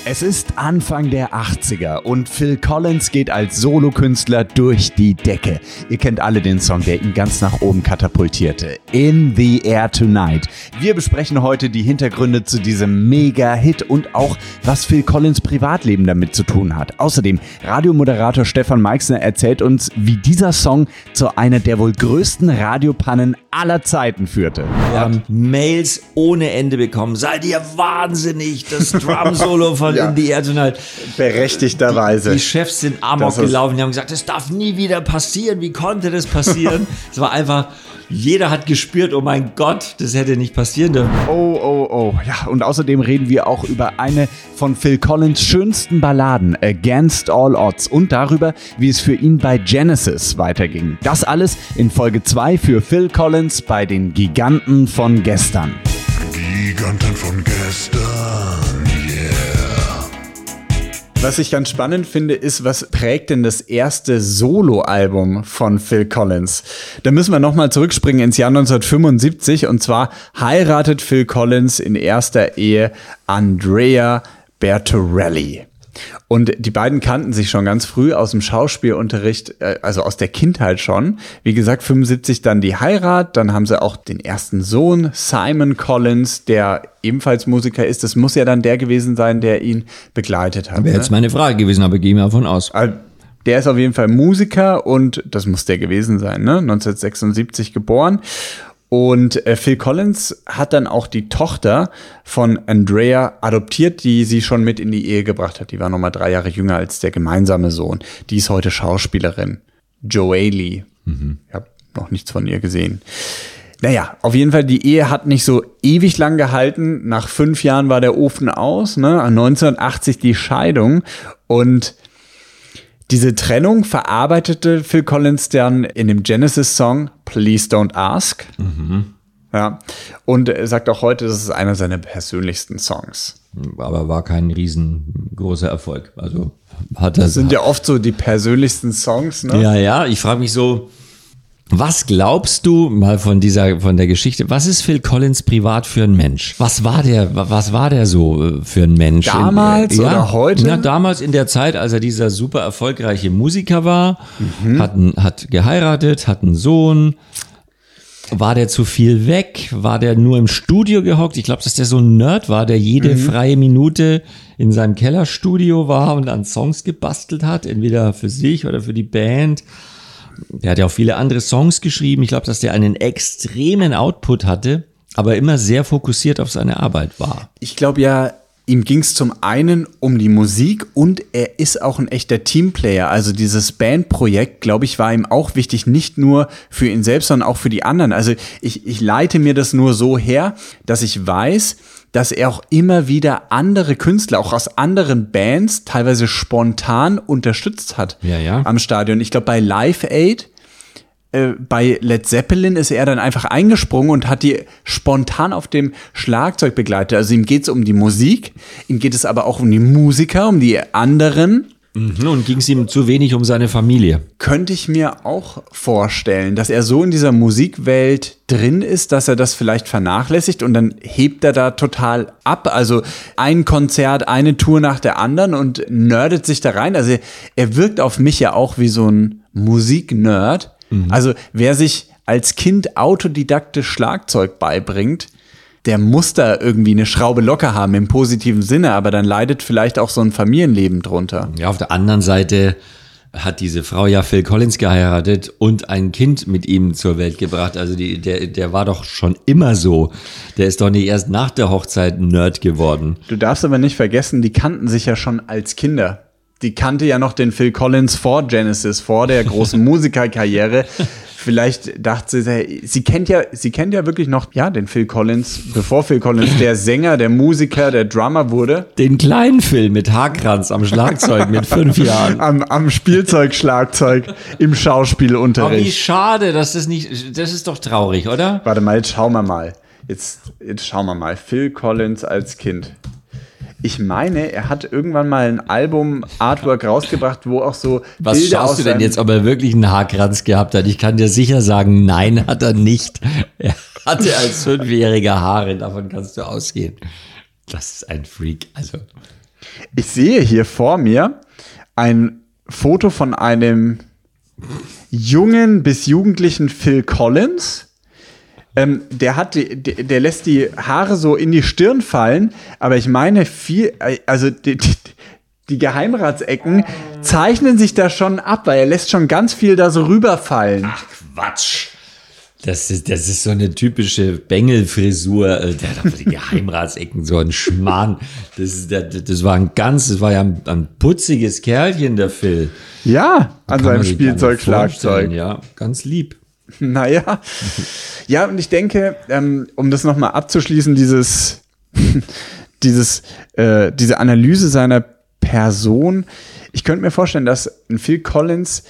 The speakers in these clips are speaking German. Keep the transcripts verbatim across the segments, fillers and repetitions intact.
Es ist Anfang der achtziger und Phil Collins geht als Solokünstler durch die Decke. Ihr kennt alle den Song, der ihn ganz nach oben katapultierte. In the Air Tonight. Wir besprechen heute die Hintergründe zu diesem Mega-Hit und auch, was Phil Collins Privatleben damit zu tun hat. Außerdem, Radiomoderator Stefan Meixner erzählt uns, wie dieser Song zu einer der wohl größten Radiopannen aller Zeiten führte. Wir haben Mails ohne Ende bekommen. Seid ihr wahnsinnig? Das Drum-Solo von ja. In the Air Tonight. Berechtigterweise. Die, die Chefs sind amok gelaufen. Die haben gesagt, das darf nie wieder passieren. Wie konnte das passieren? Es war einfach, jeder hat gespürt, oh mein Gott, das hätte nicht passieren dürfen. Oh, oh, oh. Ja, und außerdem reden wir auch über eine von Phil Collins schönsten Balladen, Against All Odds, und darüber, wie es für ihn bei Genesis weiterging. Das alles in Folge zwei für Phil Collins bei den Giganten von gestern. Giganten von gestern, yeah. Was ich ganz spannend finde, ist, was prägt denn das erste Soloalbum von Phil Collins? Da müssen wir nochmal zurückspringen ins Jahr neunzehnhundertfünfundsiebzig, und zwar heiratet Phil Collins in erster Ehe Andrea Bertorelli. Und die beiden kannten sich schon ganz früh aus dem Schauspielunterricht, also aus der Kindheit schon. Wie gesagt, fünfundsiebzig dann die Heirat, dann haben sie auch den ersten Sohn, Simon Collins, der ebenfalls Musiker ist. Das muss ja dann der gewesen sein, der ihn begleitet hat. Wäre jetzt meine Frage gewesen, aber gehe ich mal davon aus. Also, der ist auf jeden Fall Musiker und das muss der gewesen sein, ne? neunzehnhundertsechsundsiebzig geboren. Und äh, Phil Collins hat dann auch die Tochter von Andrea adoptiert, die sie schon mit in die Ehe gebracht hat. Die war nochmal drei Jahre jünger als der gemeinsame Sohn. Die ist heute Schauspielerin. Joelle. Mhm. Ich habe noch nichts von ihr gesehen. Naja, auf jeden Fall, die Ehe hat nicht so ewig lang gehalten. Nach fünf Jahren war der Ofen aus, ne? neunzehnhundertachtzig die Scheidung. Und diese Trennung verarbeitete Phil Collins dann in dem Genesis-Song Please Don't Ask. Mhm. Ja. Und er sagt auch heute, das ist einer seiner persönlichsten Songs. Aber war kein riesengroßer Erfolg. Also hat er, das sind ja oft so die persönlichsten Songs, ne? Ja, ja. Ich frage mich so, was glaubst du mal von dieser, von der Geschichte? Was ist Phil Collins privat für ein Mensch? Was war der, was war der so für ein Mensch? Damals in, oder ja, heute? Na, damals in der Zeit, als er dieser super erfolgreiche Musiker war, mhm. hat, hat geheiratet, hat einen Sohn. War der zu viel weg? War der nur im Studio gehockt? Ich glaube, dass der so ein Nerd war, der jede mhm. freie Minute in seinem Kellerstudio war und an Songs gebastelt hat, entweder für sich oder für die Band. Der hat ja auch viele andere Songs geschrieben. Ich glaube, dass der einen extremen Output hatte, aber immer sehr fokussiert auf seine Arbeit war. Ich glaube ja, ihm ging es zum einen um die Musik und er ist auch ein echter Teamplayer. Also dieses Bandprojekt, glaube ich, war ihm auch wichtig, nicht nur für ihn selbst, sondern auch für die anderen. Also ich, ich leite mir das nur so her, dass ich weiß, dass er auch immer wieder andere Künstler, auch aus anderen Bands, teilweise spontan unterstützt hat ja, ja. am Stadion. Ich glaube, bei Live Aid, äh, bei Led Zeppelin ist er dann einfach eingesprungen und hat die spontan auf dem Schlagzeug begleitet. Also ihm geht es um die Musik, ihm geht es aber auch um die Musiker, um die anderen. Und ging es ihm zu wenig um seine Familie? Könnte ich mir auch vorstellen, dass er so in dieser Musikwelt drin ist, dass er das vielleicht vernachlässigt und dann hebt er da total ab. Also ein Konzert, eine Tour nach der anderen und nerdet sich da rein. Also er wirkt auf mich ja auch wie so ein Musiknerd. Mhm. Also wer sich als Kind autodidaktisch Schlagzeug beibringt, der muss da irgendwie eine Schraube locker haben im positiven Sinne, aber dann leidet vielleicht auch so ein Familienleben drunter. Ja, auf der anderen Seite hat diese Frau ja Phil Collins geheiratet und ein Kind mit ihm zur Welt gebracht. Also die, der, der war doch schon immer so. Der ist doch nicht erst nach der Hochzeit Nerd geworden. Du darfst aber nicht vergessen, die kannten sich ja schon als Kinder. Die kannte ja noch den Phil Collins vor Genesis, vor der großen Musikerkarriere. Vielleicht dachte sie, sie kennt ja, sie kennt ja wirklich noch, ja, den Phil Collins, bevor Phil Collins der Sänger, der Musiker, der Drummer wurde. Den kleinen Phil mit Haarkranz am Schlagzeug mit fünf Jahren. Am, am Spielzeugschlagzeug im Schauspielunterricht. Aber wie schade, dass das nicht, das ist doch traurig, oder? Warte mal, jetzt schauen wir mal. Jetzt, jetzt schauen wir mal. Phil Collins als Kind. Ich meine, er hat irgendwann mal ein Album-Artwork rausgebracht, wo auch so Was Bilder schaust aus du denn jetzt, ob er wirklich einen Haarkranz gehabt hat? Ich kann dir sicher sagen, nein, hat er nicht. Er hatte als Fünfjähriger Haare, davon kannst du ausgehen. Das ist ein Freak, also... Ich sehe hier vor mir ein Foto von einem jungen bis jugendlichen Phil Collins. Ähm, der hat, die, der, der lässt die Haare so in die Stirn fallen, aber ich meine viel, also die, die, die Geheimratsecken zeichnen sich da schon ab, weil er lässt schon ganz viel da so rüberfallen. Ach Quatsch. Das ist, das ist so eine typische Bengelfrisur. Der hat aber die Geheimratsecken, so ein Schmarrn. Das, ist, der, das war ein ganz, das war ja ein, ein putziges Kerlchen, der Phil. Ja, an seinem Spielzeug-Schlagzeug. Ja, ganz lieb. Naja. Ja, und ich denke, ähm, um das nochmal abzuschließen, dieses, dieses, äh, diese Analyse seiner Person, ich könnte mir vorstellen, dass ein Phil Collins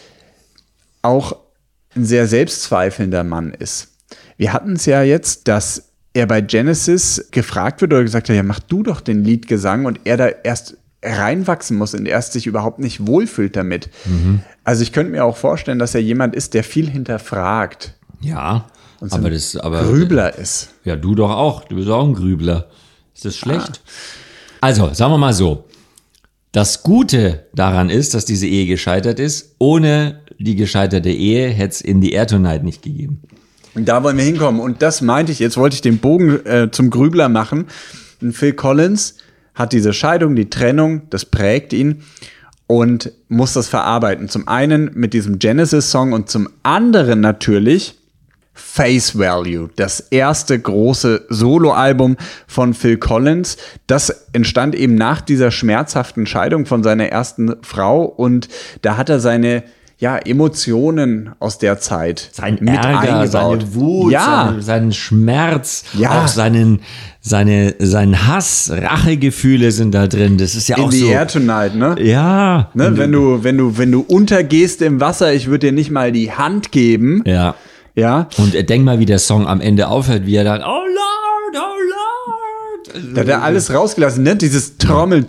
auch ein sehr selbstzweifelnder Mann ist. Wir hatten es ja jetzt, dass er bei Genesis gefragt wird oder gesagt hat, ja, mach du doch den Liedgesang, und er da erst reinwachsen muss und erst sich überhaupt nicht wohlfühlt damit. Mhm. Also ich könnte mir auch vorstellen, dass er jemand ist, der viel hinterfragt. Ja, und so aber das aber Grübler ist. Ja, du doch auch. Du bist auch ein Grübler. Ist das schlecht? Ah. Also, sagen wir mal so. Das Gute daran ist, dass diese Ehe gescheitert ist. Ohne die gescheiterte Ehe hätte es In the Air Tonight nicht gegeben. Da wollen wir hinkommen. Und das meinte ich, jetzt wollte ich den Bogen äh, zum Grübler machen. Und Phil Collins hat diese Scheidung, die Trennung, das prägt ihn und muss das verarbeiten. Zum einen mit diesem Genesis-Song und zum anderen natürlich Face Value, das erste große Soloalbum von Phil Collins. Das entstand eben nach dieser schmerzhaften Scheidung von seiner ersten Frau, und da hat er seine ja, Emotionen aus der Zeit sein mit Ärger, eingebaut. Seine Wut, ja. seine, seinen Schmerz, ja. auch seinen, seine, seinen Hass, Rachegefühle sind da drin. Das ist ja In auch the so. Air Tonight, ne? Ja. Ne, wenn du, wenn du, wenn du untergehst im Wasser, ich würde dir nicht mal die Hand geben. Ja. Ja. Und denk mal, wie der Song am Ende aufhört, wie er dann, oh Lord, oh Lord. Da hat er alles rausgelassen, ne? Dieses Trommeln.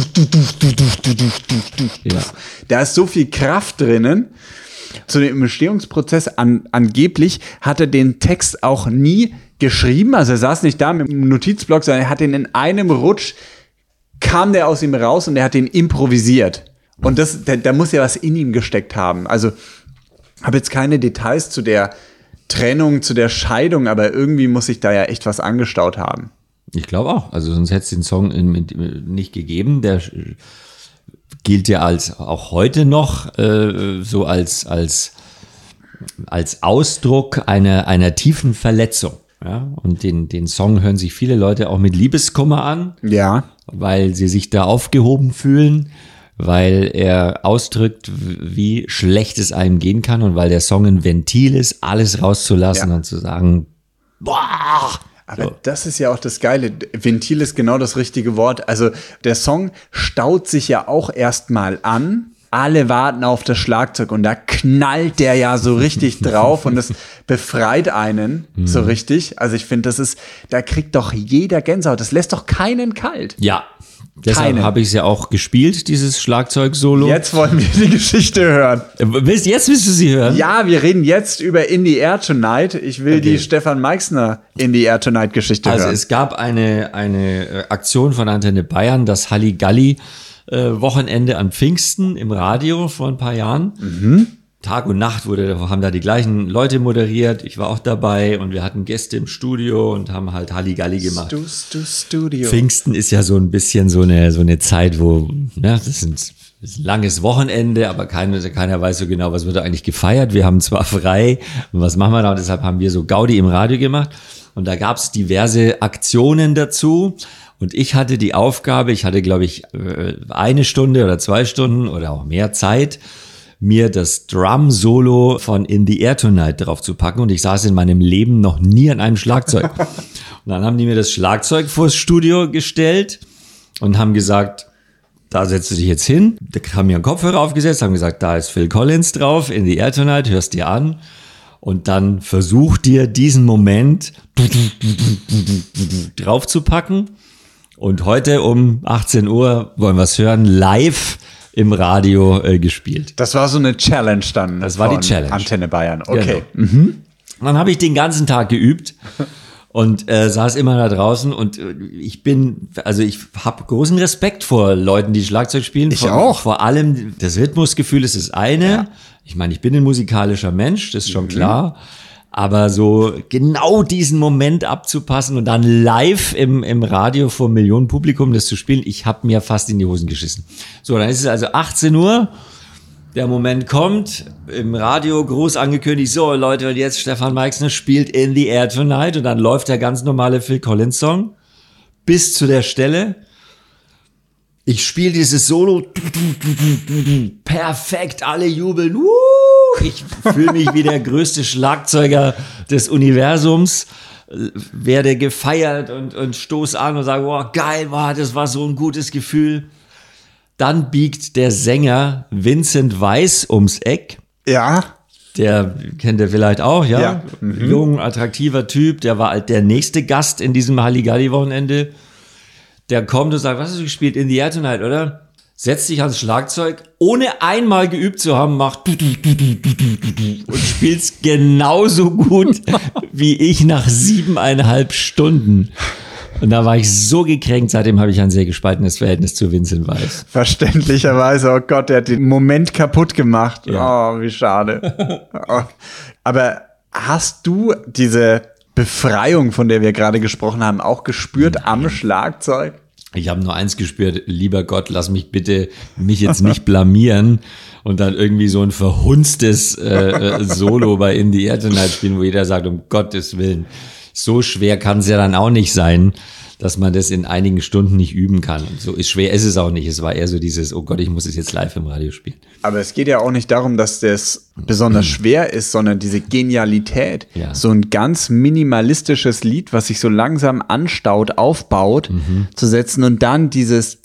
Ja. Da ist so viel Kraft drinnen. Zu dem Entstehungsprozess an, angeblich hat er den Text auch nie geschrieben. Also er saß nicht da mit einem Notizblock, sondern er hat ihn in einem Rutsch, kam der aus ihm raus und er hat ihn improvisiert. Und das, da, da muss ja was in ihm gesteckt haben. Also habe jetzt keine Details zu der Trennung, zu der Scheidung, aber irgendwie muss sich da ja echt was angestaut haben. Ich glaube auch. Also sonst hätte es den Song nicht gegeben. Der gilt ja als auch heute noch äh, so als als als Ausdruck einer einer tiefen Verletzung. Ja? Und den den Song hören sich viele Leute auch mit Liebeskummer an. Ja. Weil sie sich da aufgehoben fühlen, weil er ausdrückt, wie schlecht es einem gehen kann, und weil der Song ein Ventil ist, alles rauszulassen, ja, und zu sagen, boah. Aber so. Das ist ja auch das Geile. Ventil ist genau das richtige Wort. Also der Song staut sich ja auch erstmal an. Alle warten auf das Schlagzeug und da knallt der ja so richtig drauf und das befreit einen mhm. so richtig. Also ich finde, das ist, da kriegt doch jeder Gänsehaut. Das lässt doch keinen kalt. Ja. Deshalb habe ich es ja auch gespielt, dieses Schlagzeug-Solo. Jetzt wollen wir die Geschichte hören. Willst, jetzt willst du sie hören? Ja, wir reden jetzt über In the Air Tonight. Ich will okay. die Stefan Meixner In the Air Tonight Geschichte also hören. Also es gab eine, eine Aktion von Antenne Bayern, das Halligalli äh, Wochenende an Pfingsten im Radio vor ein paar Jahren. Mhm. Tag und Nacht wurde, haben da die gleichen Leute moderiert. Ich war auch dabei und wir hatten Gäste im Studio und haben halt Halligalli gemacht. Stu, Stu, Studio. Pfingsten ist ja so ein bisschen so eine, so eine Zeit, wo, ne, das sind, das ist ein langes Wochenende, aber keiner, keiner weiß so genau, was wird da eigentlich gefeiert. Wir haben zwar frei, und was machen wir da? Und deshalb haben wir so Gaudi im Radio gemacht. Und da gab's diverse Aktionen dazu. Und ich hatte die Aufgabe, ich hatte, glaube ich, eine Stunde oder zwei Stunden oder auch mehr Zeit, mir das Drum-Solo von In the Air Tonight drauf zu packen, und ich saß in meinem Leben noch nie an einem Schlagzeug. Und dann haben die mir das Schlagzeug vors Studio gestellt und haben gesagt, da setzt du dich jetzt hin. Da haben mir einen Kopfhörer aufgesetzt, haben gesagt, da ist Phil Collins drauf, In the Air Tonight, hörst dir an. Und dann versuch dir diesen Moment drauf zu packen. Und heute um achtzehn Uhr wollen wir es hören, live im Radio äh, gespielt. Das war so eine Challenge dann. Das war die Challenge. Antenne Bayern, okay. Genau. Mhm. Dann habe ich den ganzen Tag geübt Und äh, saß immer da draußen und äh, ich bin, also ich habe großen Respekt vor Leuten, die Schlagzeug spielen. Ich vor, auch. Vor allem das Rhythmusgefühl ist das eine. Ja. Ich meine, ich bin ein musikalischer Mensch, das ist schon mhm. klar. Aber so genau diesen Moment abzupassen und dann live im, im Radio vor Millionen Publikum das zu spielen, ich habe mir fast in die Hosen geschissen. So, dann ist es also achtzehn Uhr. Der Moment kommt, im Radio groß angekündigt, so Leute, und jetzt Stefan Meixner spielt In the Air Tonight und dann läuft der ganz normale Phil Collins Song bis zu der Stelle. Ich spiele dieses Solo, perfekt, alle jubeln, ich fühle mich wie der größte Schlagzeuger des Universums, werde gefeiert und, und stoß an und sage, wow, geil, wow, das war so ein gutes Gefühl. Dann biegt der Sänger Vincent Weiss ums Eck. Ja. Der kennt ihr vielleicht auch, ja? Ja. Mhm. Jung, attraktiver Typ. Der war halt der nächste Gast in diesem Halligalli-Wochenende. Der kommt und sagt, was hast du gespielt? In the Air Tonight, oder? Setzt sich ans Schlagzeug, ohne einmal geübt zu haben, macht und spielt's genauso gut wie ich nach siebeneinhalb Stunden. Und da war ich so gekränkt, seitdem habe ich ein sehr gespaltenes Verhältnis zu Vincent Weiss. Verständlicherweise, oh Gott, der hat den Moment kaputt gemacht. Ja. Oh, wie schade. Oh. Aber hast du diese Befreiung, von der wir gerade gesprochen haben, auch gespürt Nein. am Schlagzeug? Ich habe nur eins gespürt, lieber Gott, lass mich bitte mich jetzt nicht blamieren und dann irgendwie so ein verhunztes äh, Solo bei In the Air Tonight spielen, wo jeder sagt, um Gottes Willen. So schwer kann es ja dann auch nicht sein, dass man das in einigen Stunden nicht üben kann. Und so ist schwer ist es auch nicht. Es war eher so dieses, oh Gott, ich muss es jetzt live im Radio spielen. Aber es geht ja auch nicht darum, dass das besonders schwer ist, sondern diese Genialität. Ja. So ein ganz minimalistisches Lied, was sich so langsam anstaut, aufbaut, mhm. zu setzen und dann dieses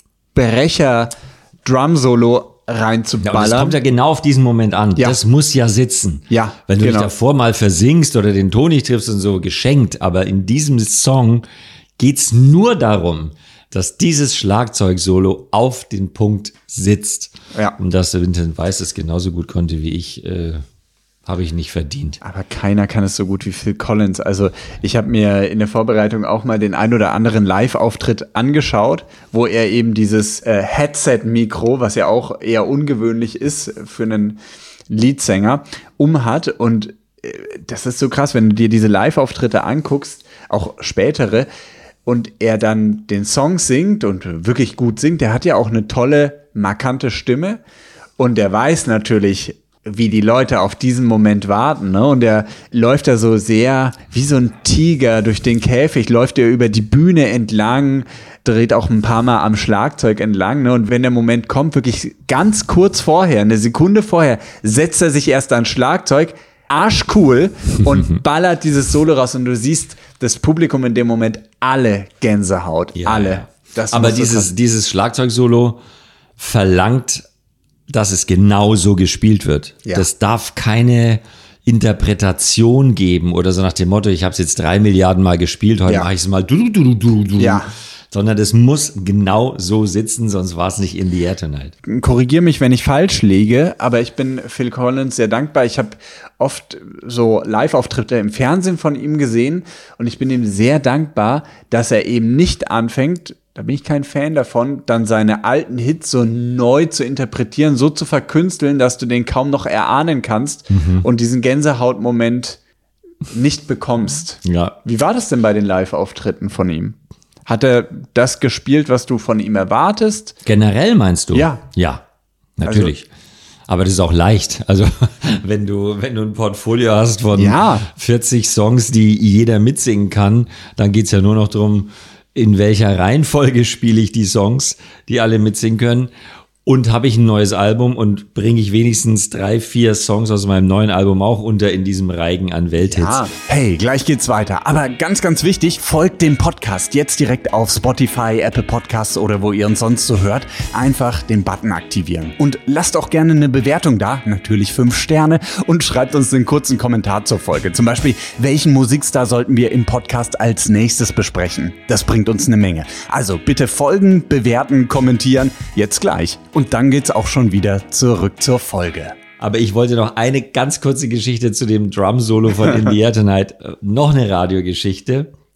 Brecher-Drum-Solo reinzuballern. Ja, und das kommt ja genau auf diesen Moment an. Ja. Das muss ja sitzen. Ja, wenn du genau. dich davor mal versingst oder den Ton nicht triffst und so, geschenkt. Aber in diesem Song geht's nur darum, dass dieses Schlagzeug-Solo auf den Punkt sitzt. Ja. Und dass der Vincent Weiss es genauso gut konnte wie ich, äh, habe ich nicht verdient. Aber keiner kann es so gut wie Phil Collins. Also ich habe mir in der Vorbereitung auch mal den ein oder anderen Live-Auftritt angeschaut, wo er eben dieses äh, Headset-Mikro, was ja auch eher ungewöhnlich ist für einen Leadsänger, umhat. Und äh, das ist so krass, wenn du dir diese Live-Auftritte anguckst, auch spätere, und er dann den Song singt und wirklich gut singt. Der hat ja auch eine tolle, markante Stimme und der weiß natürlich, wie die Leute auf diesen Moment warten, ne? Und er läuft da so sehr wie so ein Tiger durch den Käfig, läuft er über die Bühne entlang, dreht auch ein paar Mal am Schlagzeug entlang, ne? Und wenn der Moment kommt, wirklich ganz kurz vorher, eine Sekunde vorher, setzt er sich erst ans Schlagzeug, arschcool, und ballert dieses Solo raus und du siehst das Publikum in dem Moment alle Gänsehaut, ja, alle. Ja. Das Aber dieses, dieses Schlagzeugsolo verlangt, dass es genau so gespielt wird. Ja. Das darf keine Interpretation geben oder so nach dem Motto, ich habe es jetzt drei Milliarden Mal gespielt, heute ja. mache ich es mal du, du, du, du. Ja. Sondern das muss genau so sitzen, sonst war es nicht In the Air Tonight. Korrigier mich, wenn ich falsch liege, aber ich bin Phil Collins sehr dankbar. Ich habe oft so Live-Auftritte im Fernsehen von ihm gesehen und ich bin ihm sehr dankbar, dass er eben nicht anfängt, da bin ich kein Fan davon, dann seine alten Hits so neu zu interpretieren, so zu verkünsteln, dass du den kaum noch erahnen kannst mhm. und diesen Gänsehautmoment nicht bekommst. Ja. Wie war das denn bei den Live-Auftritten von ihm? Hat er das gespielt, was du von ihm erwartest? Generell meinst du? Ja. Ja, natürlich. Also, aber das ist auch leicht. Also wenn du, wenn du ein Portfolio hast von ja. vierzig Songs, die jeder mitsingen kann, dann geht's ja nur noch darum, in welcher Reihenfolge spiele ich die Songs, die alle mitsingen können. Und habe ich ein neues Album und bringe ich wenigstens drei, vier Songs aus meinem neuen Album auch unter in diesem Reigen an Welthits. Ja. Hey, gleich geht's weiter. Aber ganz, ganz wichtig, folgt dem Podcast jetzt direkt auf Spotify, Apple Podcasts oder wo ihr uns sonst so hört. Einfach den Button aktivieren. Und lasst auch gerne eine Bewertung da, natürlich fünf Sterne, und schreibt uns einen kurzen Kommentar zur Folge. Zum Beispiel, welchen Musikstar sollten wir im Podcast als nächstes besprechen? Das bringt uns eine Menge. Also bitte folgen, bewerten, kommentieren. Jetzt gleich. Und dann geht's auch schon wieder zurück zur Folge. Aber ich wollte noch eine ganz kurze Geschichte zu dem Drum-Solo von In the Air Tonight. Noch eine Radiogeschichte.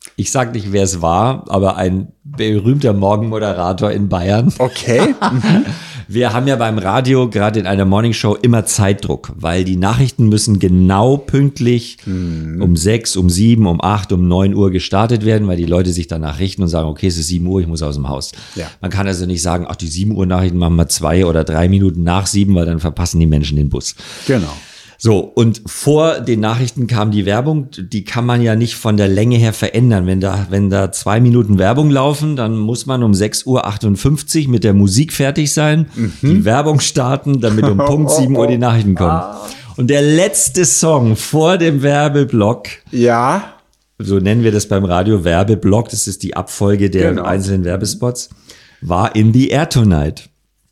Ich sag nicht, wer es war, aber ein berühmter Morgenmoderator in Bayern. Okay. Wir haben ja beim Radio, gerade in einer Morningshow, immer Zeitdruck, weil die Nachrichten müssen genau pünktlich hm. um sechs, um sieben, um acht, um neun Uhr gestartet werden, weil die Leute sich danach richten und sagen, okay, es ist sieben Uhr, ich muss aus dem Haus. Ja. Man kann also nicht sagen, ach, die sieben Uhr Nachrichten machen wir zwei oder drei Minuten nach sieben, weil dann verpassen die Menschen den Bus. Genau. So, und vor den Nachrichten kam die Werbung, die kann man ja nicht von der Länge her verändern. Wenn da, wenn da zwei Minuten Werbung laufen, dann muss man um sechs Uhr achtundfünfzig mit der Musik fertig sein, mhm. die Werbung starten, damit um Punkt sieben Uhr die Nachrichten kommen. Und der letzte Song vor dem Werbeblock, ja, so nennen wir das beim Radio, Werbeblock, das ist die Abfolge der genau. einzelnen Werbespots, war In the Air Tonight.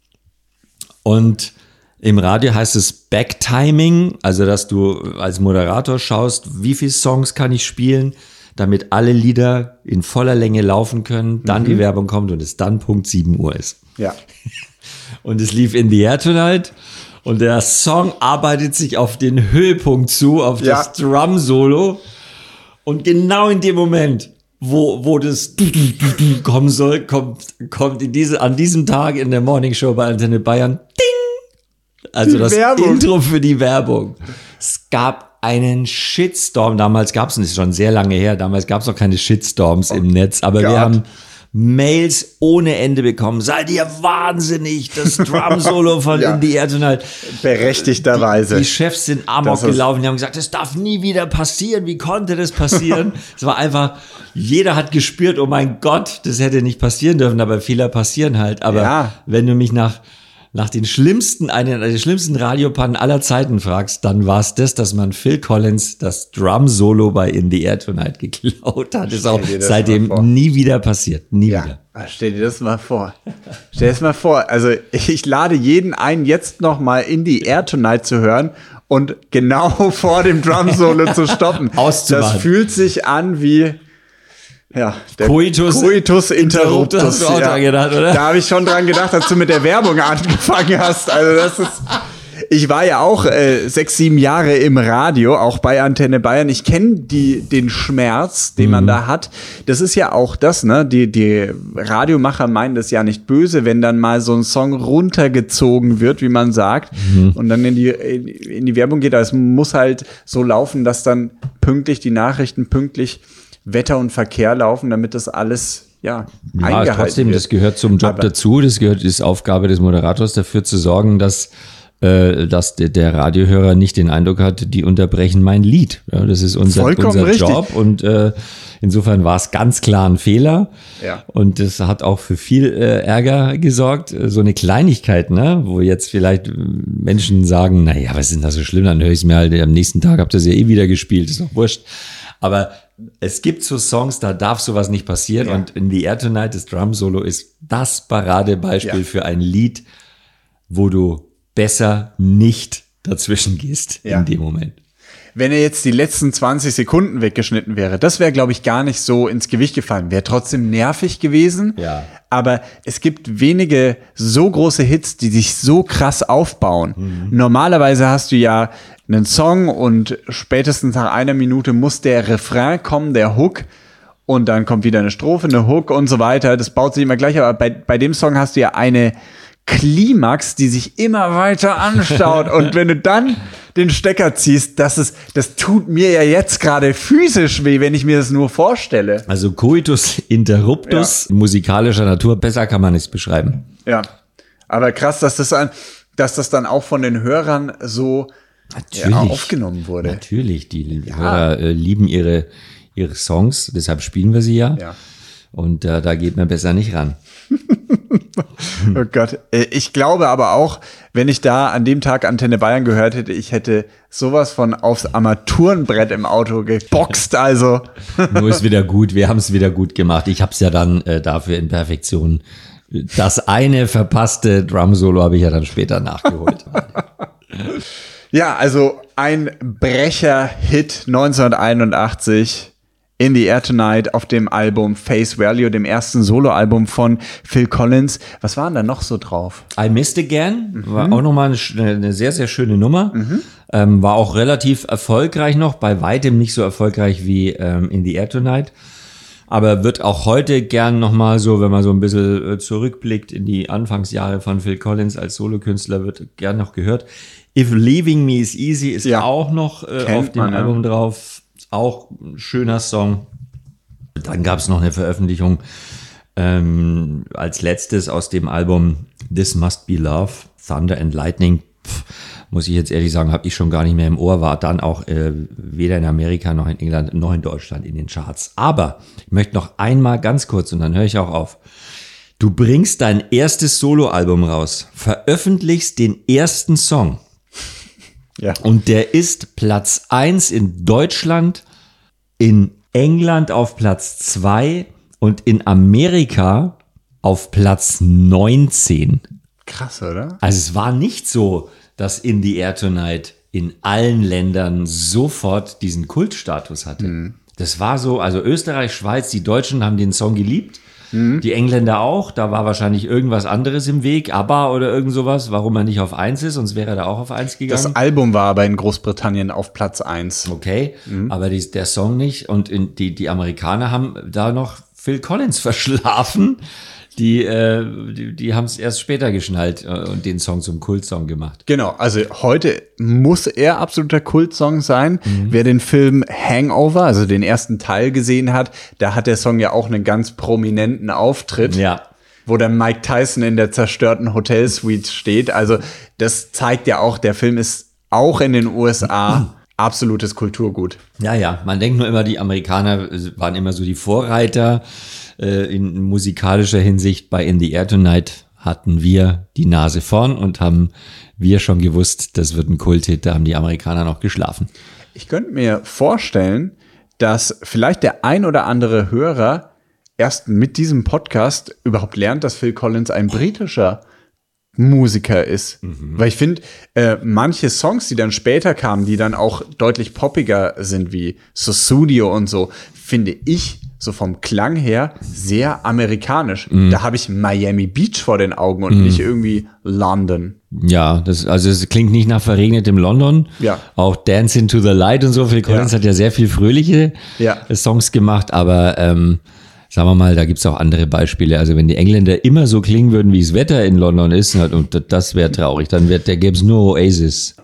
Und im Radio heißt es Backtiming, also dass du als Moderator schaust, wie viele Songs kann ich spielen, damit alle Lieder in voller Länge laufen können, dann mhm. die Werbung kommt und es dann Punkt sieben Uhr ist. Ja. Und es lief In the Air Tonight und der Song arbeitet sich auf den Höhepunkt zu, auf ja. das Drum-Solo und genau in dem Moment, wo, wo das kommen soll, kommt, kommt in diese, an diesem Tag in der Morningshow bei Antenne Bayern, ding! Also das Werbung. Intro für die Werbung. Es gab einen Shitstorm. Damals gab es, und das ist schon sehr lange her, damals gab es noch keine Shitstorms oh im Netz, aber God. wir haben Mails ohne Ende bekommen. Seid ihr wahnsinnig? Das Drum-Solo von ja. In the Air Tonight. Berechtigterweise. Die, die Chefs sind amok gelaufen, die haben gesagt, das darf nie wieder passieren. Wie konnte das passieren? Es war einfach, jeder hat gespürt, oh mein Gott, das hätte nicht passieren dürfen, aber Fehler passieren halt. Aber ja. wenn du mich nach nach den schlimmsten, einen der schlimmsten Radiopannen aller Zeiten fragst, dann war es das, dass man Phil Collins das Drum-Solo bei In the Air Tonight geklaut hat. Ist auch seitdem nie wieder passiert. Nie ja. wieder. Stell dir das mal vor. Stell dir das mal vor. Also ich lade jeden ein, jetzt noch mal In the Air Tonight zu hören und genau vor dem Drum-Solo zu stoppen. Auszuwarten. Das fühlt sich an wie Ja, der Coitus, Coitus Interruptus. Hast du auch ja. dran gedacht, oder? Da habe ich schon dran gedacht, als du mit der Werbung angefangen hast. Also das ist, ich war ja auch äh, sechs, sieben Jahre im Radio, auch bei Antenne Bayern. Ich kenne die den Schmerz, den mhm. man da hat. Das ist ja auch das, ne? Die die Radiomacher meinen das ja nicht böse, wenn dann mal so ein Song runtergezogen wird, wie man sagt, mhm. und dann in die in, in die Werbung geht. Also es muss halt so laufen, dass dann pünktlich die Nachrichten pünktlich Wetter und Verkehr laufen, damit das alles ja, ja eingehalten trotzdem, wird. Das gehört zum Job Aber dazu. Das gehört, ist Aufgabe des Moderators, dafür zu sorgen, dass äh, dass der, der Radiohörer nicht den Eindruck hat, die unterbrechen mein Lied. Ja, das ist unser, unser Job und äh, insofern war es ganz klar ein Fehler. Ja. Und das hat auch für viel äh, Ärger gesorgt. So eine Kleinigkeit, ne, wo jetzt vielleicht Menschen sagen, naja, was ist denn da so schlimm? Dann höre ich es mir halt am nächsten Tag, habt ihr es ja eh wieder gespielt, ist doch wurscht. Aber es gibt so Songs, da darf sowas nicht passieren. Ja. Und In the Air Tonight, das Drum-Solo, ist das Paradebeispiel ja. für ein Lied, wo du besser nicht dazwischen gehst ja. in dem Moment. Wenn er jetzt die letzten zwanzig Sekunden weggeschnitten wäre, das wäre, glaube ich, gar nicht so ins Gewicht gefallen. Wäre trotzdem nervig gewesen. Ja. Aber es gibt wenige so große Hits, die sich so krass aufbauen. Mhm. Normalerweise hast du ja einen Song und spätestens nach einer Minute muss der Refrain kommen, der Hook. Und dann kommt wieder eine Strophe, eine Hook und so weiter. Das baut sich immer gleich. Aber bei, bei dem Song hast du ja eine Klimax, die sich immer weiter anstaut. Und wenn du dann den Stecker ziehst, das ist, das tut mir ja jetzt gerade physisch weh, wenn ich mir das nur vorstelle. Also Coitus Interruptus, ja. musikalischer Natur, besser kann man nicht beschreiben. Ja, aber krass, dass das, an, dass das dann auch von den Hörern so ja, aufgenommen wurde. Natürlich, die ja. Hörer äh, lieben ihre, ihre Songs, deshalb spielen wir sie ja. ja. Und äh, da geht man besser nicht ran. Oh Gott. Ich glaube aber auch, wenn ich da an dem Tag Antenne Bayern gehört hätte, ich hätte sowas von aufs Armaturenbrett im Auto geboxt, also. Nur ist wieder gut, wir haben es wieder gut gemacht. Ich habe es ja dann äh, dafür in Perfektion. Das eine verpasste Drum-Solo habe ich ja dann später nachgeholt. Ja, also ein Brecher-Hit neunzehnhunderteinundachtzig. In the Air Tonight auf dem Album Face Value, dem ersten Soloalbum von Phil Collins. Was waren da noch so drauf? I Missed Again, mhm. war auch nochmal eine, eine sehr, sehr schöne Nummer. Mhm. Ähm, war auch relativ erfolgreich noch, bei weitem nicht so erfolgreich wie ähm, In the Air Tonight. aber wird auch heute gern nochmal so, wenn man so ein bisschen zurückblickt in die Anfangsjahre von Phil Collins als Solokünstler, wird gern noch gehört. If Leaving Me Is Easy ist ja auch noch äh, auf dem man, Album ja. drauf. Auch ein schöner Song. Dann gab es noch eine Veröffentlichung ähm, als letztes aus dem Album This Must Be Love, Thunder and Lightning. Pff, muss ich jetzt ehrlich sagen, habe ich schon gar nicht mehr im Ohr, war dann auch äh, weder in Amerika noch in England noch in Deutschland in den Charts. Aber ich möchte noch einmal ganz kurz, und dann höre ich auch auf. Du bringst dein erstes Soloalbum raus, veröffentlichst den ersten Song. Ja. Und der ist Platz eins in Deutschland, in England auf Platz zwei und in Amerika auf Platz neunzehn. Krass, oder? Also es war nicht so, dass In the Air Tonight in allen Ländern sofort diesen Kultstatus hatte. Mhm. Das war so, also Österreich, Schweiz, die Deutschen haben den Song geliebt. Die Engländer auch, da war wahrscheinlich irgendwas anderes im Weg, ABBA oder irgend sowas, warum er nicht auf eins ist, sonst wäre er da auch auf eins gegangen. Das Album war aber in Großbritannien auf Platz eins. Okay, mhm. aber die, der Song nicht und in, die, die Amerikaner haben da noch Phil Collins verschlafen. Die, äh, die, die haben es erst später geschnallt äh, und den Song zum Kultsong gemacht. Genau, also heute muss er absoluter Kultsong sein. Mhm. Wer den Film Hangover, also den ersten Teil gesehen hat, da hat der Song ja auch einen ganz prominenten Auftritt. Ja. Wo dann Mike Tyson in der zerstörten Hotelsuite steht. Also das zeigt ja auch, der Film ist auch in den U S A absolutes Kulturgut. Ja, ja, man denkt nur immer, die Amerikaner waren immer so die Vorreiter. In musikalischer Hinsicht bei In the Air Tonight hatten wir die Nase vorn und haben wir schon gewusst, das wird ein Kulthit, da haben die Amerikaner noch geschlafen. Ich könnte mir vorstellen, dass vielleicht der ein oder andere Hörer erst mit diesem Podcast überhaupt lernt, dass Phil Collins ein britischer Musiker ist. Mhm. Weil ich finde, äh, manche Songs, die dann später kamen, die dann auch deutlich poppiger sind, wie Sussudio und so, finde ich so vom Klang her sehr amerikanisch. Mhm. Da habe ich Miami Beach vor den Augen und mhm. nicht irgendwie London. Ja, das, also es klingt nicht nach verregnetem London. Ja. Auch Dance into the Light und so. Phil Collins ja. hat ja sehr viel fröhliche ja. Songs gemacht, aber ähm, sagen wir mal, da gibt's auch andere Beispiele. Also wenn die Engländer immer so klingen würden, wie das Wetter in London ist, und das wäre traurig, dann wär, da gäbe es nur Oasis.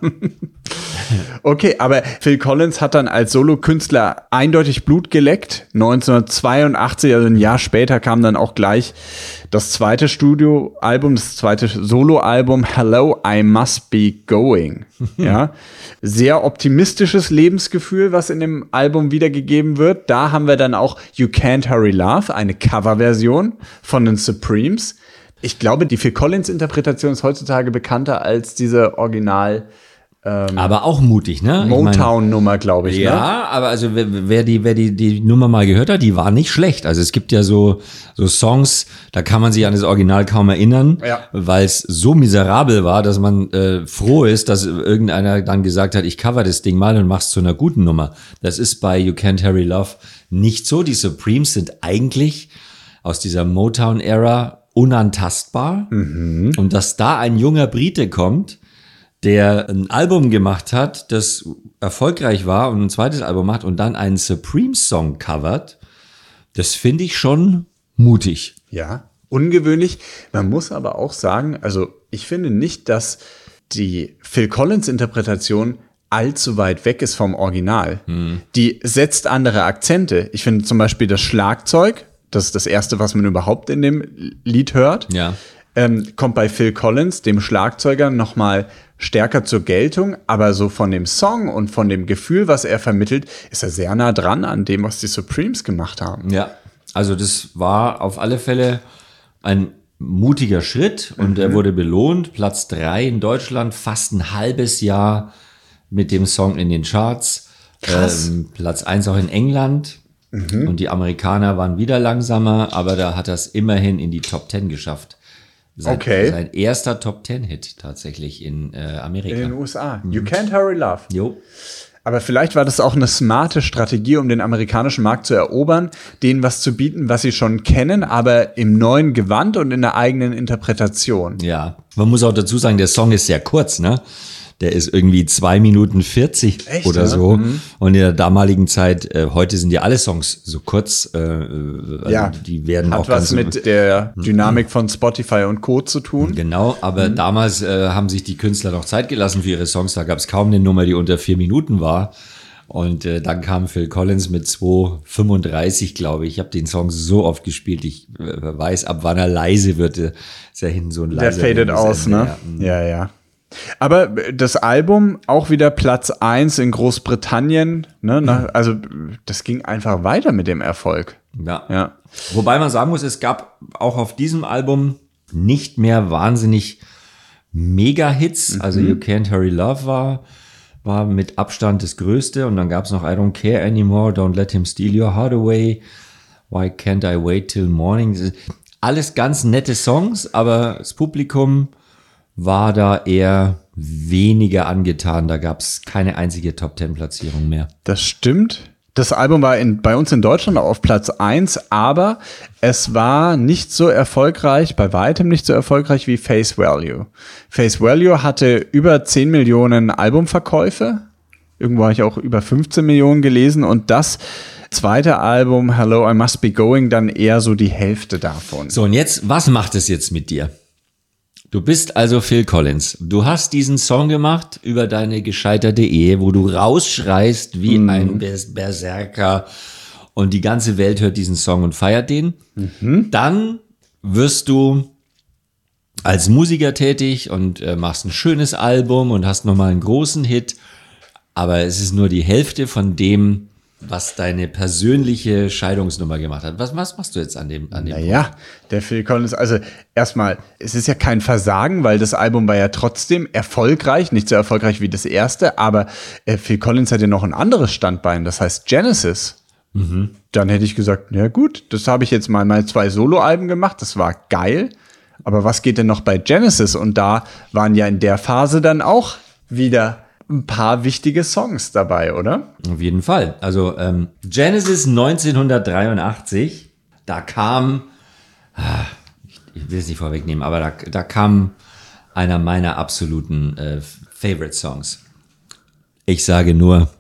Okay, aber Phil Collins hat dann als Solokünstler eindeutig Blut geleckt. neunzehnhundertzweiundachtzig, also ein Jahr später, kam dann auch gleich das zweite Studioalbum, das zweite Soloalbum Hello, I Must Be Going. Ja, sehr optimistisches Lebensgefühl, was in dem Album wiedergegeben wird. Da haben wir dann auch You Can't Hurry Love, eine Coverversion von den Supremes. Ich glaube, die Phil Collins-Interpretation ist heutzutage bekannter als diese Original- Ähm, aber auch mutig, ne? Motown-Nummer, glaube ich. Ja, ne? Aber also wer, wer die, wer die, die Nummer mal gehört hat, die war nicht schlecht. Also es gibt ja so, so Songs, da kann man sich an das Original kaum erinnern, ja. weil es so miserabel war, dass man äh, froh ist, dass irgendeiner dann gesagt hat, ich cover das Ding mal und mach's zu einer guten Nummer. Das ist bei You Can't Hurry Love nicht so. Die Supremes sind eigentlich aus dieser Motown-Ära unantastbar. Mhm. Und dass da ein junger Brite kommt, der ein Album gemacht hat, das erfolgreich war und ein zweites Album macht und dann einen Supremes-Song covert, das finde ich schon mutig. Ja, ungewöhnlich. Man muss aber auch sagen, also ich finde nicht, dass die Phil Collins-Interpretation allzu weit weg ist vom Original. Hm. Die setzt andere Akzente. Ich finde zum Beispiel das Schlagzeug, das ist das Erste, was man überhaupt in dem Lied hört, ja. ähm, kommt bei Phil Collins, dem Schlagzeuger, nochmal stärker zur Geltung, aber so von dem Song und von dem Gefühl, was er vermittelt, ist er sehr nah dran an dem, was die Supremes gemacht haben. Ja, also das war auf alle Fälle ein mutiger Schritt und mhm. er wurde belohnt. Platz drei in Deutschland, fast ein halbes Jahr mit dem Song in den Charts. Krass. Ähm, Platz eins auch in England mhm. und die Amerikaner waren wieder langsamer, aber da hat er es immerhin in die Top Ten geschafft. Sein, okay. sein erster Top-Ten-Hit tatsächlich in äh, Amerika. In den U S A. You Can't Hurry Love. Jo. Aber vielleicht war das auch eine smarte Strategie, um den amerikanischen Markt zu erobern, denen was zu bieten, was sie schon kennen, aber im neuen Gewand und in der eigenen Interpretation. Ja, man muss auch dazu sagen, der Song ist sehr kurz, ne? der ist irgendwie zwei Minuten vierzig Echt, oder ja? so. Mhm. Und in der damaligen Zeit, äh, heute sind ja alle Songs so kurz, äh, also Ja, die werden hat auch was ganz mit der Dynamik von Spotify und Co. zu tun. Genau, aber damals äh, haben sich die Künstler noch Zeit gelassen für ihre Songs. Da gab es kaum eine Nummer, die unter vier Minuten war. Und äh, dann kam Phil Collins mit zwei fünfunddreißig, glaube ich. Ich habe den Song so oft gespielt, ich äh, weiß, ab wann er leise wird. Äh, ist ja hinten so ein Der leiser fadet Ende, aus, ne? Ja. Ja, ja. Aber das Album auch wieder Platz eins in Großbritannien. Ne? Nach, also das ging einfach weiter mit dem Erfolg. Ja. Ja. Wobei man sagen muss, es gab auch auf diesem Album nicht mehr wahnsinnig Mega-Hits. Mhm. Also You Can't Hurry Love war, war mit Abstand das Größte. Und dann gab es noch I Don't Care Anymore, Don't Let Him Steal Your Heart Away, Why Can't I Wait Till Morning. Alles ganz nette Songs, aber das Publikum war da eher weniger angetan. Da gab es keine einzige Top-Ten-Platzierung mehr. Das stimmt. Das Album war in, bei uns in Deutschland auf Platz eins, aber es war nicht so erfolgreich, bei weitem nicht so erfolgreich wie Face Value. Face Value hatte über zehn Millionen Albumverkäufe. Irgendwo habe ich auch über fünfzehn Millionen gelesen und das zweite Album, Hello, I Must Be Going, dann eher so die Hälfte davon. So, und jetzt, was macht es jetzt mit dir? Du bist also Phil Collins. Du hast diesen Song gemacht über deine gescheiterte Ehe, wo du rausschreist wie mm. ein Bers- Berserker und die ganze Welt hört diesen Song und feiert den. Mhm. Dann wirst du als Musiker tätig und äh, machst ein schönes Album und hast nochmal einen großen Hit. Aber es ist nur die Hälfte von dem, was deine persönliche Scheidungsnummer gemacht hat. Was, was machst du jetzt an dem, an dem Naja, Punkt? Der Phil Collins, also erstmal, es ist ja kein Versagen, weil das Album war ja trotzdem erfolgreich, nicht so erfolgreich wie das erste, aber äh, Phil Collins hat ja noch ein anderes Standbein, das heißt Genesis. Mhm. Dann hätte ich gesagt, na gut, das habe ich jetzt mal mal zwei Soloalben gemacht, das war geil, aber was geht denn noch bei Genesis? Und da waren ja in der Phase dann auch wieder ein paar wichtige Songs dabei, oder? Auf jeden Fall. Also ähm, Genesis neunzehnhundertdreiundachtzig, da kam, ah, ich, ich will es nicht vorwegnehmen, aber da, da kam einer meiner absoluten äh, Favorite-Songs. Ich sage nur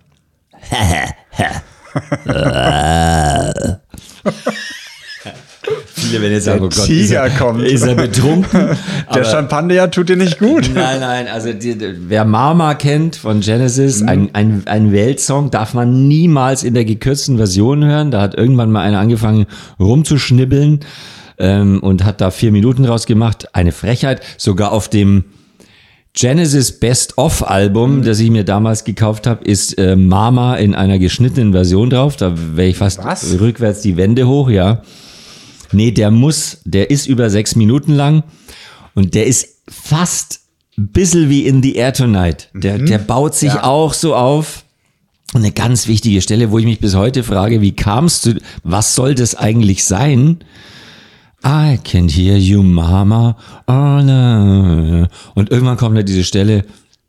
Viele werden jetzt sagen, oh Gott, Tiger ist er, kommt. Ist er betrunken? Der Champagner tut dir nicht gut. Nein, nein, also die, wer Mama kennt von Genesis, mhm. ein, ein, ein Weltsong, darf man niemals in der gekürzten Version hören. Da hat irgendwann mal einer angefangen rumzuschnibbeln ähm, und hat da vier Minuten draus gemacht. Eine Frechheit, sogar auf dem Genesis Best-of-Album, das ich mir damals gekauft habe, ist äh, Mama in einer geschnittenen Version drauf. Da wäre ich fast Was? rückwärts die Wände hoch, ja. Nee, der muss, der ist über sechs Minuten lang und der ist fast ein bisschen wie In the Air Tonight. Der, mhm. der baut sich ja. auch so auf. Eine ganz wichtige Stelle, wo ich mich bis heute frage, wie kamst du, was soll das eigentlich sein? I can hear you, Mama. Oh, no. Und irgendwann kommt da diese Stelle.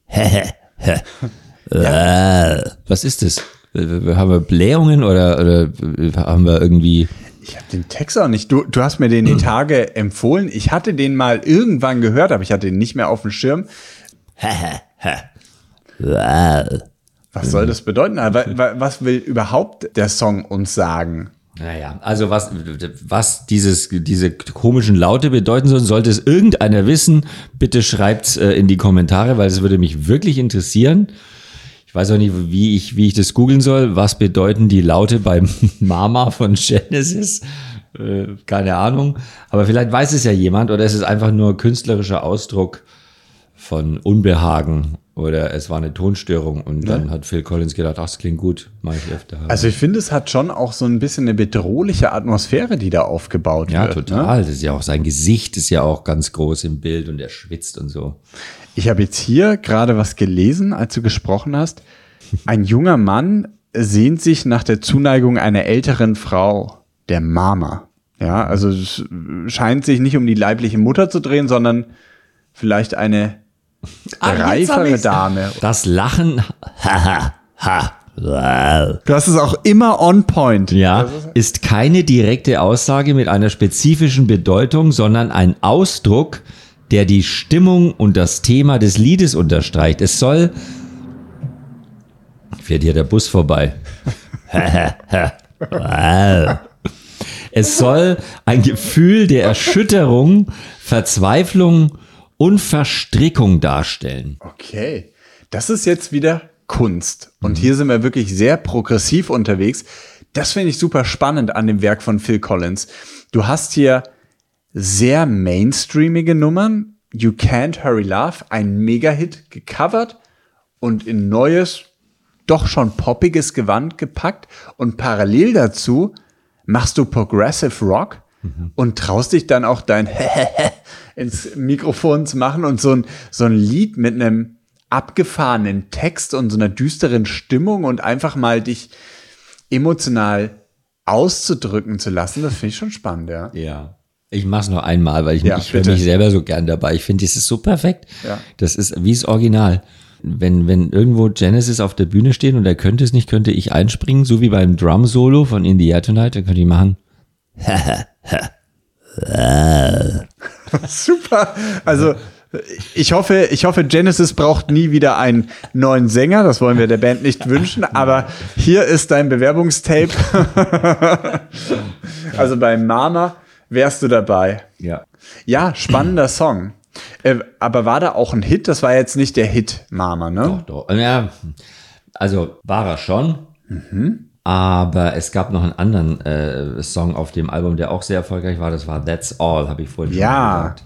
ja. Was ist das? Haben wir Blähungen oder, oder haben wir irgendwie... Ich habe den Text auch nicht. Du, du hast mir den die Tage empfohlen. Ich hatte den mal irgendwann gehört, aber ich hatte ihn nicht mehr auf dem Schirm. Was soll das bedeuten? Was will überhaupt der Song uns sagen? Naja, also was, was dieses, diese komischen Laute bedeuten sollen, sollte es irgendeiner wissen, bitte schreibt's äh, in die Kommentare, weil es würde mich wirklich interessieren. Ich weiß auch nicht, wie ich, wie ich das googeln soll. Was bedeuten die Laute bei Mama von Genesis? Äh, keine Ahnung. Aber vielleicht weiß es ja jemand oder es ist einfach nur künstlerischer Ausdruck von Unbehagen oder es war eine Tonstörung und ja. dann hat Phil Collins gedacht, ach, das klingt gut, mache ich öfter. Also ich finde, es hat schon auch so ein bisschen eine bedrohliche Atmosphäre, die da aufgebaut ja, wird. Ja, total. Ne? Das ist ja auch, sein Gesicht ist ja auch ganz groß im Bild und er schwitzt und so. Ich habe jetzt hier gerade was gelesen, als du gesprochen hast. Ein junger Mann sehnt sich nach der Zuneigung einer älteren Frau, der Mama. Ja, also es scheint sich nicht um die leibliche Mutter zu drehen, sondern vielleicht eine reifere Dame. Das Lachen, ha, ha, ha. Du hast es auch immer on point. Ja, ist keine direkte Aussage mit einer spezifischen Bedeutung, sondern ein Ausdruck der die Stimmung und das Thema des Liedes unterstreicht. Es soll... Fährt hier der Bus vorbei. Es soll ein Gefühl der Erschütterung, Verzweiflung und Verstrickung darstellen. Okay, das ist jetzt wieder Kunst. Und hier sind wir wirklich sehr progressiv unterwegs. Das finde ich super spannend an dem Werk von Phil Collins. Du hast hier sehr mainstreamige Nummern. You Can't Hurry Love, ein Mega-Hit, gecovert und in neues, doch schon poppiges Gewand gepackt. Und parallel dazu machst du Progressive Rock mhm. und traust dich dann auch dein ins Mikrofon zu machen und so ein, so ein Lied mit einem abgefahrenen Text und so einer düsteren Stimmung und einfach mal dich emotional auszudrücken zu lassen, das finde ich schon spannend, ja. Ja. Ich mach's noch einmal, weil ich, Ja, ich höre bitte. mich selber so gern dabei. Ich finde, das ist so perfekt. Ja. Das ist wie das Original. Wenn, wenn irgendwo Genesis auf der Bühne stehen und er könnte es nicht, könnte ich einspringen, so wie beim Drum-Solo von In the Air Tonight, dann könnte ich machen. Super. Also ich hoffe, ich hoffe, Genesis braucht nie wieder einen neuen Sänger. Das wollen wir der Band nicht wünschen. Aber hier ist dein Bewerbungstape. Also bei Mama wärst du dabei. Ja. Ja, spannender Song. Äh, aber war da auch ein Hit? Das war jetzt nicht der Hit Mama, ne? Doch, doch. Ja, also war er schon. Mhm. Aber es gab noch einen anderen äh, Song auf dem Album, der auch sehr erfolgreich war. Das war That's All, habe ich vorhin schon Ja. mal gesagt.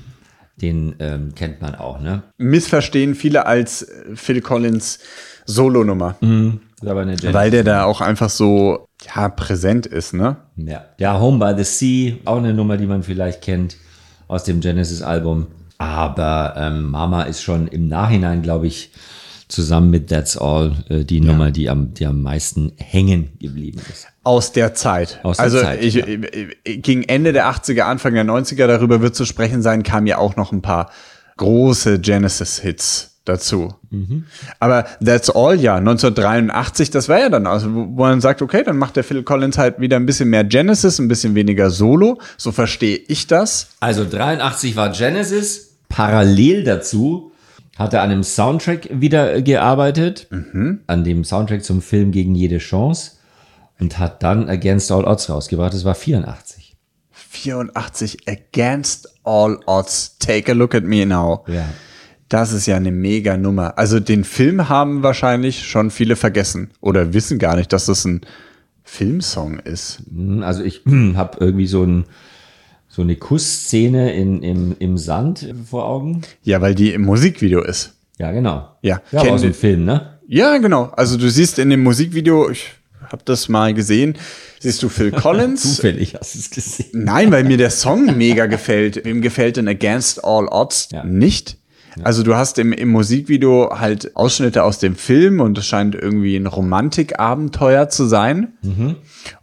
Den ähm, kennt man auch, ne? Missverstehen viele als Phil Collins Solonummer, Mhm. Das ist aber eine Genesis. weil der da auch einfach so ja, präsent ist, ne? Ja. ja, Home by the Sea, auch eine Nummer, die man vielleicht kennt aus dem Genesis-Album. Aber ähm, Mama ist schon im Nachhinein, glaube ich, zusammen mit That's All äh, die ja. Nummer, die am, die am meisten hängen geblieben ist. Aus der Zeit. Aus der also Zeit, ich, ja. ich, gegen Ende der achtziger, Anfang der neunziger, darüber wird zu sprechen sein, kamen ja auch noch ein paar große Genesis-Hits dazu. Mhm. Aber That's All, ja, neunzehnhundertdreiundachtzig, das war ja dann, also wo man sagt, okay, dann macht der Phil Collins halt wieder ein bisschen mehr Genesis, ein bisschen weniger Solo, so verstehe ich das. Also dreiundachtzig war Genesis, parallel dazu hat er an einem Soundtrack wieder gearbeitet, mhm. an dem Soundtrack zum Film Gegen jede Chance und hat dann Against All Odds rausgebracht, das war vierundachtzig. vierundachtzig, Against All Odds, Take a Look at Me Now. Ja. Das ist ja eine mega Nummer. Also den Film haben wahrscheinlich schon viele vergessen oder wissen gar nicht, dass das ein Filmsong ist. Also ich habe irgendwie so, ein, so eine Kussszene in, im, im Sand vor Augen. Ja, weil die im Musikvideo ist. Ja, genau. Ja, ja kennen aus dem wir. Film, ne? Ja, genau. Also du siehst in dem Musikvideo, ich habe das mal gesehen, siehst du Phil Collins. Zufällig hast du es gesehen. Nein, weil mir der Song mega gefällt. Wem gefällt denn Against All Odds Ja. nicht? Also du hast im, im Musikvideo halt Ausschnitte aus dem Film und es scheint irgendwie ein Romantikabenteuer zu sein. Mhm.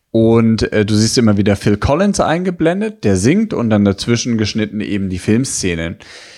Und äh, du siehst immer wieder Phil Collins eingeblendet, der singt und dann dazwischen geschnitten eben die Filmszenen.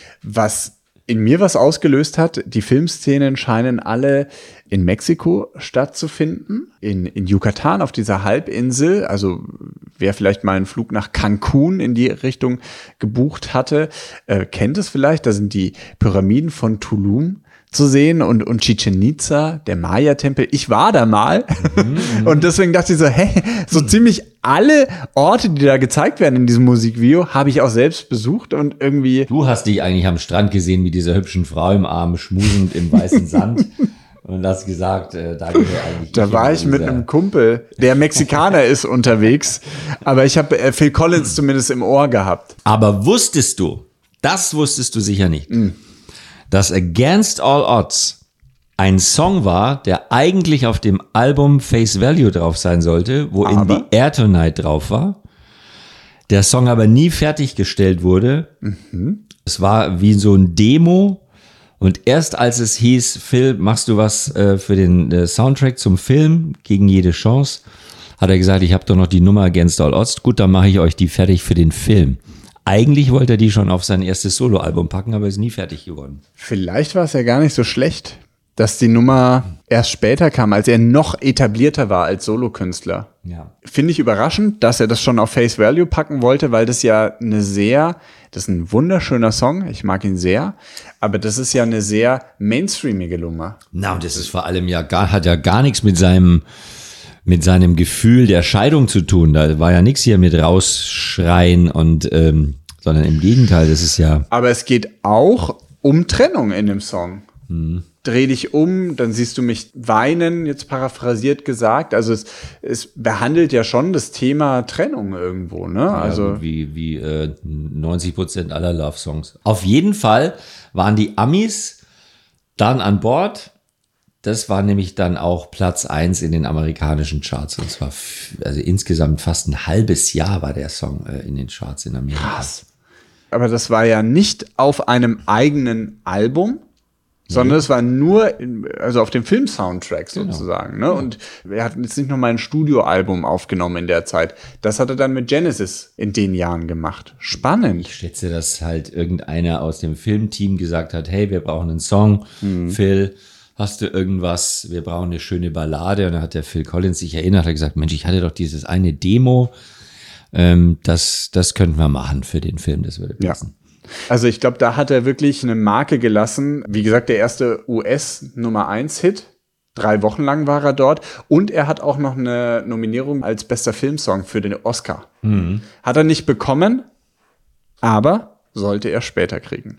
Was in mir was ausgelöst hat, die Filmszenen scheinen alle in Mexiko stattzufinden, in, in Yucatan auf dieser Halbinsel. Also wer vielleicht mal einen Flug nach Cancun in die Richtung gebucht hatte, äh, kennt es vielleicht. Da sind die Pyramiden von Tulum zu sehen und, und Chichen Itza, der Maya-Tempel. Ich war da mal mhm, und deswegen dachte ich so, hey, so ziemlich alle Orte, die da gezeigt werden in diesem Musikvideo, habe ich auch selbst besucht und irgendwie... Du hast dich eigentlich am Strand gesehen mit dieser hübschen Frau im Arm, schmusend im weißen Sand und hast gesagt, äh, da gehört eigentlich... Da war ich mit einem Kumpel, der Mexikaner ist, unterwegs, aber ich habe äh, Phil Collins zumindest im Ohr gehabt. Aber wusstest du, das wusstest du sicher nicht, mm. dass Against All Odds ein Song war, der eigentlich auf dem Album Face Value drauf sein sollte, wo Aber? In the Air Tonight drauf war. Der Song aber nie fertiggestellt wurde. Mhm. Es war wie so ein Demo. Und erst als es hieß, Phil, machst du was äh, für den äh, Soundtrack zum Film Gegen jede Chance, hat er gesagt, ich habe doch noch die Nummer Against All Odds. Gut, dann mache ich euch die fertig für den Film. Eigentlich wollte er die schon auf sein erstes Soloalbum packen, aber ist nie fertig geworden. Vielleicht war es ja gar nicht so schlecht. dass die Nummer erst später kam, als er noch etablierter war als Solokünstler. Ja. Finde ich überraschend, dass er das schon auf Face Value packen wollte, weil das ja eine sehr, das ist ein wunderschöner Song, ich mag ihn sehr, aber das ist ja eine sehr mainstreamige Nummer. Na, und das ist vor allem ja gar, hat ja gar nichts mit seinem, mit seinem Gefühl der Scheidung zu tun. Da war ja nichts hier mit rausschreien und, ähm, sondern im Gegenteil, das ist ja. Aber es geht auch um Trennung in dem Song. Hm. Dreh dich um, dann siehst du mich weinen, jetzt paraphrasiert gesagt. Also es, es behandelt ja schon das Thema Trennung irgendwo, ne? Ja, also wie, wie äh, neunzig Prozent aller Love-Songs. Auf jeden Fall waren die Amis dann an Bord. Das war nämlich dann auch Platz eins in den amerikanischen Charts. Und zwar f- also insgesamt fast ein halbes Jahr war der Song äh, in den Charts in Amerika. krass. Aber das war ja nicht auf einem eigenen Album, sondern es war nur, in, also auf dem Film-Soundtrack sozusagen. Ne? Und er hat jetzt nicht nochmal ein Studioalbum aufgenommen in der Zeit. Das hat er dann mit Genesis in den Jahren gemacht. Spannend. Ich schätze, dass halt irgendeiner aus dem Filmteam gesagt hat, hey, wir brauchen einen Song. Mhm. Phil, hast du irgendwas? Wir brauchen eine schöne Ballade. Und dann hat der Phil Collins sich erinnert, hat gesagt, Mensch, ich hatte doch dieses eine Demo. Ähm, das, das könnten wir machen für den Film. Das würde passen. Ja. Also ich glaube, da hat er wirklich eine Marke gelassen. Wie gesagt, der erste U S-Nummer eins Hit. Drei Wochen lang war er dort. Und er hat auch noch eine Nominierung als bester Filmsong für den Oscar. Mhm. Hat er nicht bekommen, aber sollte er später kriegen.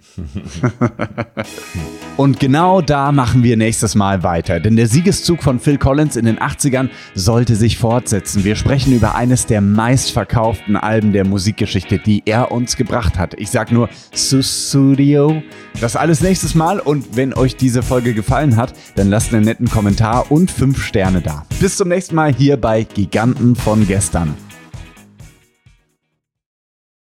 Und genau da machen wir nächstes Mal weiter, denn der Siegeszug von Phil Collins in den achtzigern sollte sich fortsetzen. Wir sprechen über eines der meistverkauften Alben der Musikgeschichte, die er uns gebracht hat. Ich sag nur Sussudio. Das alles nächstes Mal, und wenn euch diese Folge gefallen hat, dann lasst einen netten Kommentar und fünf Sterne da. Bis zum nächsten Mal hier bei Giganten von gestern.